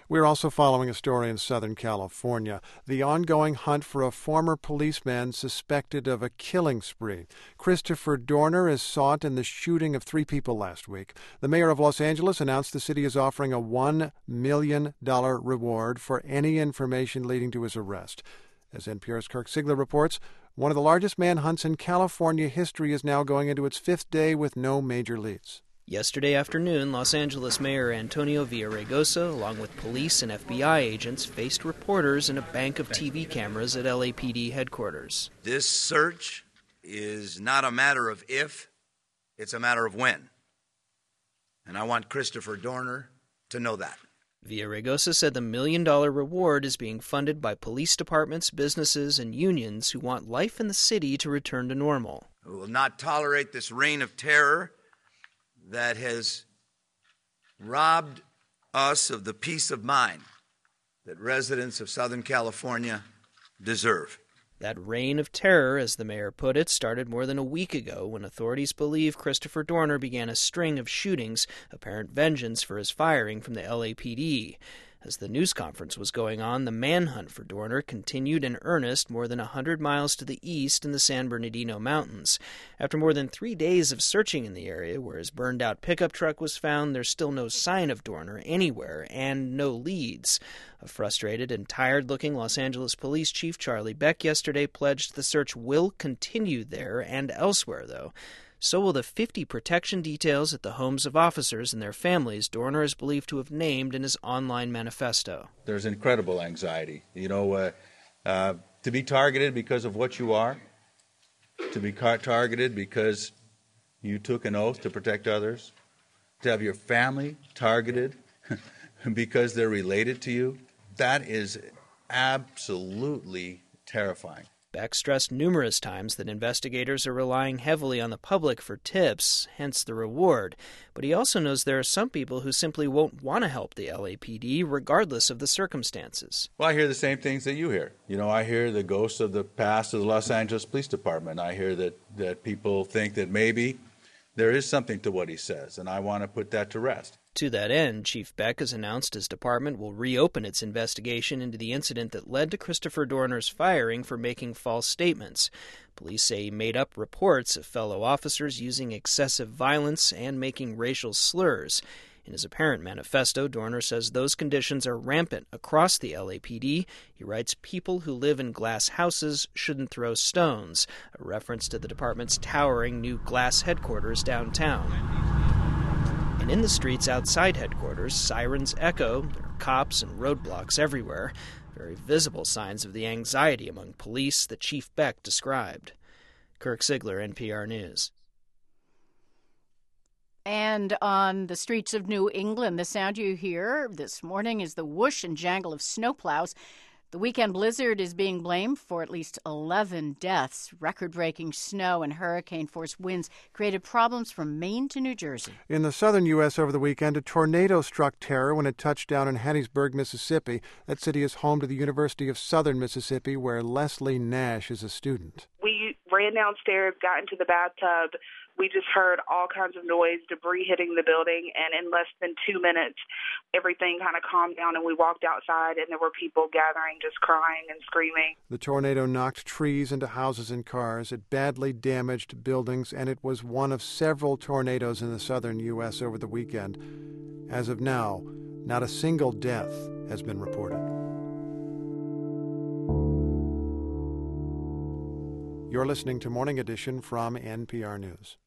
We're also following a story in Southern California, the ongoing hunt for a former policeman suspected of a killing spree. Christopher Dorner is sought in the shooting of 3 people last week. The mayor of Los Angeles announced the city is offering a $1 million reward for any information leading to his arrest. As NPR's Kirk Siegler reports, one of the largest manhunts in California history is now going into its 5th day with no major leads. Yesterday afternoon, Los Angeles Mayor Antonio Villaraigosa, along with police and FBI agents, faced reporters in a bank of TV cameras at LAPD headquarters. This search is not a matter of if, it's a matter of when. And I want Christopher Dorner to know that. Villaraigosa said the $1 million reward is being funded by police departments, businesses, and unions who want life in the city to return to normal. We will not tolerate this reign of terror that has robbed us of the peace of mind that residents of Southern California deserve. That reign of terror, as the mayor put it, started more than a week ago when authorities believe Christopher Dorner began a string of shootings, apparent vengeance for his firing from the LAPD. As the news conference was going on, the manhunt for Dorner continued in earnest more than 100 miles to the east in the San Bernardino Mountains. After more than 3 days of searching in the area where his burned-out pickup truck was found, there's still no sign of Dorner anywhere and no leads. A frustrated and tired-looking Los Angeles Police Chief Charlie Beck yesterday pledged the search will continue there and elsewhere, though. So will the 50 protection details at the homes of officers and their families Dorner is believed to have named in his online manifesto. There's incredible anxiety. To be targeted because of what you are, to be targeted because you took an oath to protect others, to have your family targeted because they're related to you, that is absolutely terrifying. Beck stressed numerous times that investigators are relying heavily on the public for tips, hence the reward. But he also knows there are some people who simply won't want to help the LAPD, regardless of the circumstances. Well, I hear the same things that you hear. I hear the ghosts of the past of the Los Angeles Police Department. I hear that people think that maybe there is something to what he says, and I want to put that to rest. To that end, Chief Beck has announced his department will reopen its investigation into the incident that led to Christopher Dorner's firing for making false statements. Police say he made up reports of fellow officers using excessive violence and making racial slurs. In his apparent manifesto, Dorner says those conditions are rampant across the LAPD. He writes, "People who live in glass houses shouldn't throw stones," a reference to the department's towering new glass headquarters downtown. And in the streets outside headquarters, sirens echo. There are cops and roadblocks everywhere. Very visible signs of the anxiety among police that Chief Beck described. Kirk Siegler, NPR News. And on the streets of New England, the sound you hear this morning is the whoosh and jangle of snowplows. The weekend blizzard is being blamed for at least 11 deaths. Record-breaking snow and hurricane-force winds created problems from Maine to New Jersey. In the southern U.S. over the weekend, a tornado struck terror when it touched down in Hattiesburg, Mississippi. That city is home to the University of Southern Mississippi, where Leslie Nash is a student. We ran downstairs, got into the bathtub. We just heard all kinds of noise, debris hitting the building, and in less than 2 minutes, everything kind of calmed down, and we walked outside, and there were people gathering, just crying and screaming. The tornado knocked trees into houses and cars. It badly damaged buildings, and it was one of several tornadoes in the southern U.S. over the weekend. As of now, not a single death has been reported. You're listening to Morning Edition from NPR News.